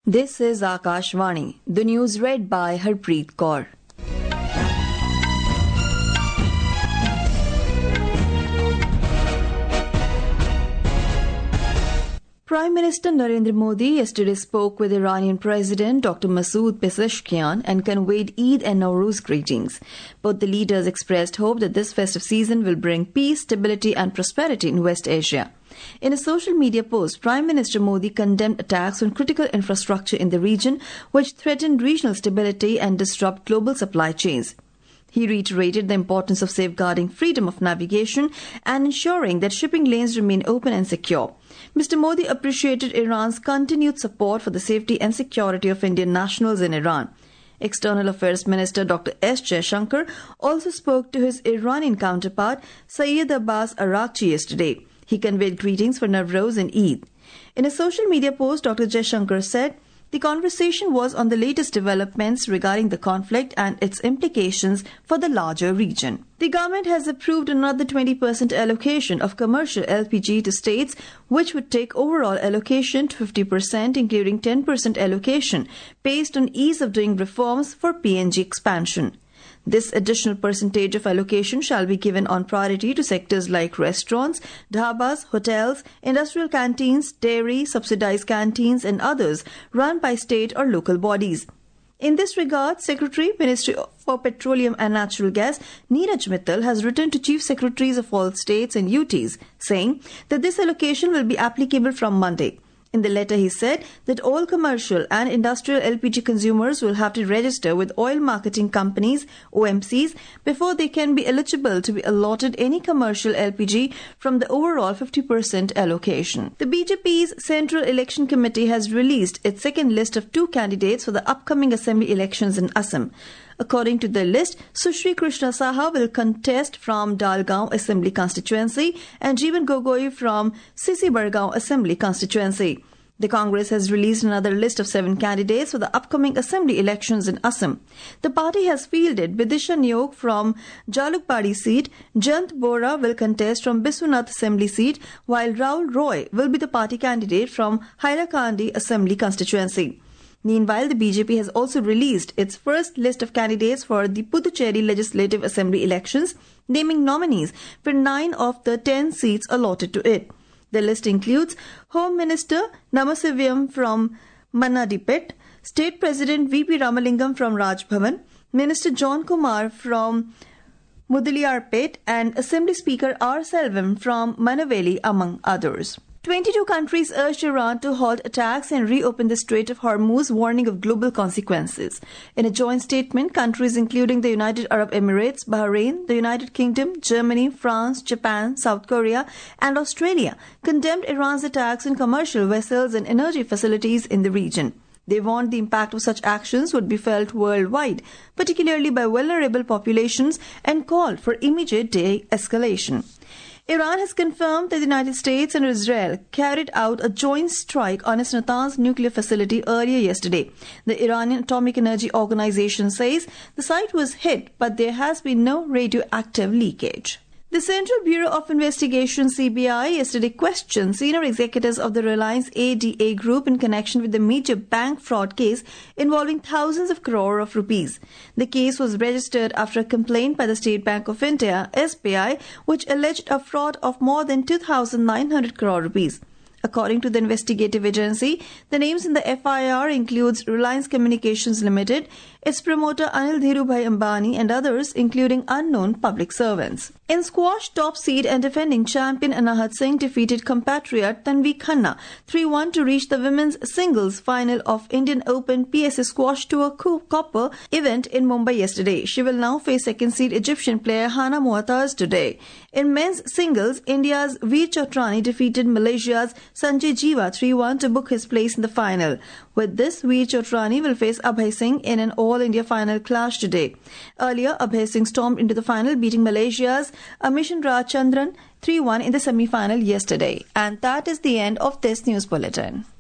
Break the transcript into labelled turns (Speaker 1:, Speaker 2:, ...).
Speaker 1: This is Akashvani. The news read by Harpreet Kaur. Prime Minister Narendra Modi yesterday spoke with Iranian President Dr. Masoud Pezeshkian and conveyed Eid and Nowruz greetings. Both the leaders expressed hope that this festive season will bring peace, stability and prosperity in West Asia. In a social media post, Prime Minister Modi condemned attacks on critical infrastructure in the region, which threaten regional stability and disrupt global supply chains. He reiterated the importance of safeguarding freedom of navigation and ensuring that shipping lanes remain open and secure. Mr. Modi appreciated Iran's continued support for the safety and security of Indian nationals in Iran. External Affairs Minister Dr. S. Jaishankar also spoke to his Iranian counterpart Syed Abbas Araghchi yesterday. He conveyed greetings for Nowruz and Eid. In a social media post, Dr. Jaishankar said, the conversation was on the latest developments regarding the conflict and its implications for the larger region. The government has approved another 20% allocation of commercial LPG to states, which would take overall allocation to 50%, including 10% allocation, based on ease of doing reforms for PNG expansion. This additional percentage of allocation shall be given on priority to sectors like restaurants, dhabas, hotels, industrial canteens, dairy, subsidized canteens and others run by state or local bodies. In this regard, Secretary, Ministry for Petroleum and Natural Gas, Neeraj Mittal, has written to Chief Secretaries of all states and UTs, saying that this allocation will be applicable from Monday. In the letter, he said that all commercial and industrial LPG consumers will have to register with oil marketing companies, OMCs, before they can be eligible to be allotted any commercial LPG from the overall 50% allocation. The BJP's Central Election Committee has released its second list of 2 candidates for the upcoming assembly elections in Assam. According to the list, Sushri Krishna Saha will contest from Dalgaon Assembly Constituency and Jeevan Gogoi from Sisi Bargaon Assembly Constituency. The Congress has released another list of 7 candidates for the upcoming assembly elections in Assam. The party has fielded Bidisha Nyok from Jalukbari seat, Jant Bora will contest from Biswanath Assembly seat, while Raul Roy will be the party candidate from Hailakandi Assembly Constituency. Meanwhile, the BJP has also released its first list of candidates for the Puducherry Legislative Assembly elections, naming nominees for 9 of the 10 seats allotted to it. The list includes Home Minister Namasivayam from Manadipet, State President V.P. Ramalingam from Raj Bhavan, Minister John Kumar from Mudaliarpet and Assembly Speaker R. Selvam from Manaveli, among others. 22 countries urged Iran to halt attacks and reopen the Strait of Hormuz, warning of global consequences. In a joint statement, countries including the United Arab Emirates, Bahrain, the United Kingdom, Germany, France, Japan, South Korea, and Australia condemned Iran's attacks on commercial vessels and energy facilities in the region. They warned the impact of such actions would be felt worldwide, particularly by vulnerable populations, and called for immediate de-escalation. Iran has confirmed that the United States and Israel carried out a joint strike on its Natanz nuclear facility earlier yesterday. The Iranian Atomic Energy Organization says the site was hit, but there has been no radioactive leakage. The Central Bureau of Investigation (CBI) yesterday questioned senior executives of the Reliance ADA Group in connection with the major bank fraud case involving thousands of crore of rupees. The case was registered after a complaint by the State Bank of India (SBI), which alleged a fraud of more than 2,900 crore rupees. According to the investigative agency, the names in the FIR includes Reliance Communications Limited, its promoter Anil Dhirubhai Ambani and others, including unknown public servants. In squash, top seed and defending champion Anahat Singh defeated compatriot Tanvi Khanna 3-1 to reach the women's singles final of Indian Open PSA Squash Tour Copper event in Mumbai yesterday. She will now face second seed Egyptian player Hana Muataz today. In men's singles, India's Veer Chotrani defeated Malaysia's Sanjay Jiva 3-1 to book his place in the final. With this, Veer Chotrani will face Abhay Singh in an all-India final clash today. Earlier, Abhay Singh stormed into the final, beating Malaysia's Amishan Rajchandran 3-1 in the semi-final yesterday. And that is the end of this news bulletin.